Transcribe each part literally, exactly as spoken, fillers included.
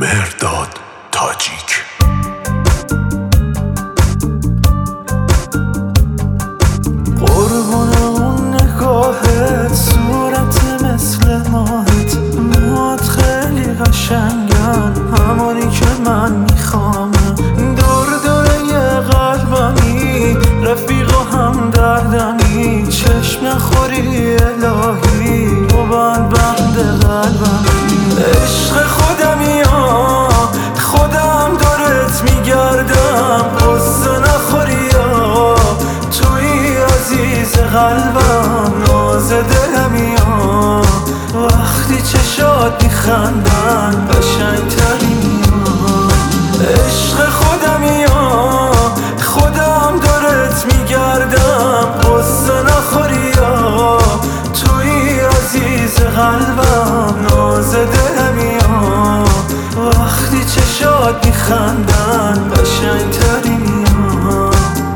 مهرداد تاجیک. قربون اون نگاهت، صورت مثل ماهت، موهات خیلی قشنگن، همونی که من میخوام. دور دوره قلبمی، رفیق و هم دردمی، چشم نخوری الهی، تو بند بند قلبمی. عشق خودمی ها، خودم دورت میگردم، قصه نخوری ها، توی عزیز قلبم، ناز دلمی ها. وقتی چشات میخندن قشنگترین ها. عشق خودمی ها، خودم دورت میگردم، قصه نخوری ها، توی عزیز قلبم، ناز دلمی ها. وقتی چشات میخندن قشنگترین ها.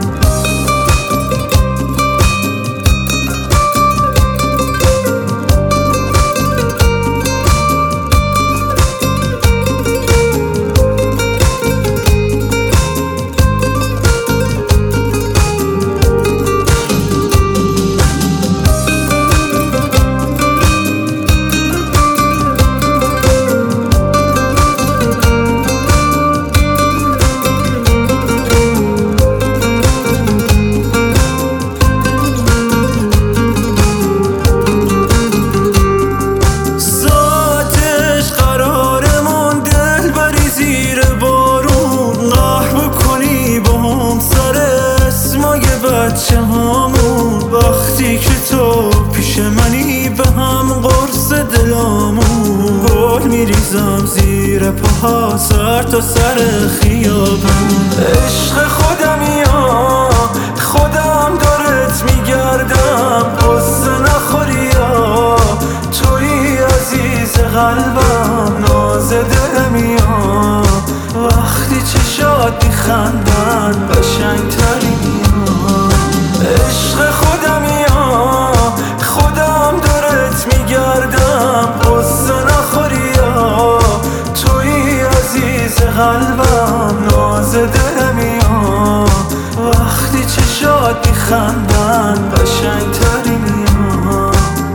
بچه هامون وقتی که تو پیش منی، به هم قرص دلامون. گل میریزم زیر پاها، سر تا سر خیابون. عشق خودمی ها، خودم دورت میگردم، قصه نخوری ها، توی عزیز قلبم، ناز دلمی ها. وقتی چشات میخندن قشنگترین ها. عشق خودمی ها، خودم دورت میگردم، قصه نخوری ها، توی عزیز قلبم، ناز دلمی ها. وقتی چشات میخندن قشنگترین ها.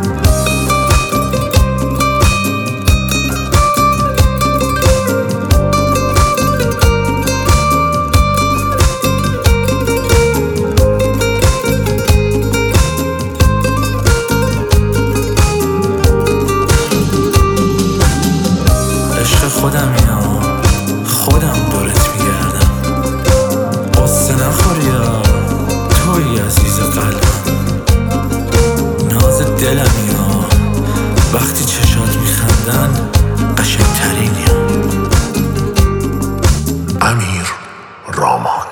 خودمی ها، خودم دورت میگردم، قصه نخوری ها، توی عزیز قلبم، ناز دلمی ها. وقتی چشات میخندن قشنگترینی ها. امیر رامان.